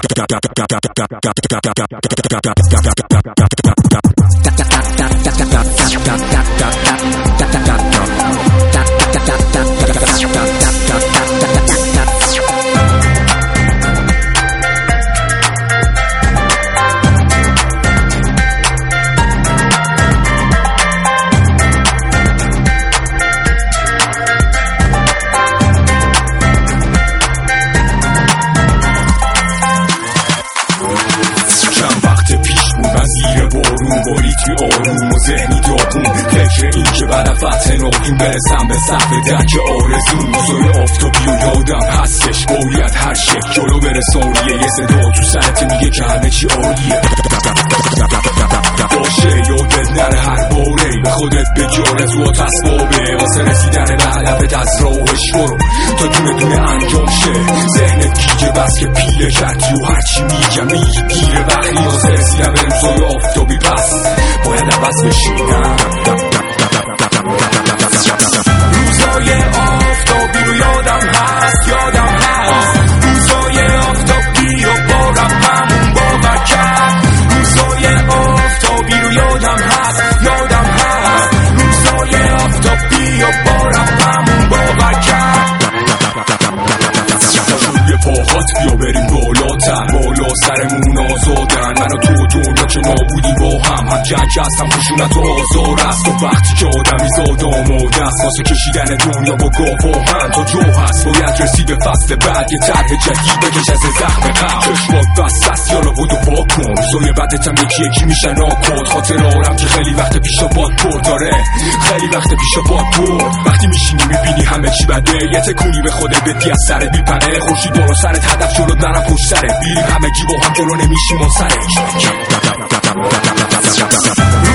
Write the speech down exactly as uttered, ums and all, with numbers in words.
باری توی آروم و ذهنی داغون، فکر این که بعد فتح ناقیم برسم به صفحه درک آرزون. روزای آفتابی و یادم هستش باید هر شک جلو برسانیه، یه صدا تو سرت میگه که همه چی عالیه. باشه یادت نره هر باره به خودت بجاره تو اسبابه، واسه رسیدن به هدفت از راهش برو تا دونه دونه انجام شه. ذهنت گیجه بس که پیله کردی و هرچی میگم میگی دیره، وقتی واسه رسیدن به روزای آفتابی پس باید عوض بشینم. روزای آفتابی رو یادم هست، یادم هست روزای آفتابی و بارم همون باور کرد. روزای آفتابی رو یادم هست، یادم هست روزای آفتابی و بارم همون باور کرد. روی پاهات بیا بریم بالاتر، بالا سرمون آزادن، من و تو دنیا که نابودیم با هم، هم جنگ هستم خشونت و آزار است. و وقتی که آدمی زاد آماده است واسه کشیدن دنیا با گاوا هم تا جو هست، باید رسید به فصل بعد یه طرح جدید بکش از زخم قبل. چشمات بست است یالا بودو پاک کن، روزای بعدت هم یکی یکی میشن آکد. خاطر آرم که خیلی وقت پیشا باد پر داره، خیلی وقت پیشا باد پر. وقتی میشینی میبینی همه چی بده، یه تکونی به خودت بدی از سر بیپره. خورشید بالا سرت هدف جلو نرم پشت سرت، بیریم همه گی با هم جلو نمیشیم و سرش.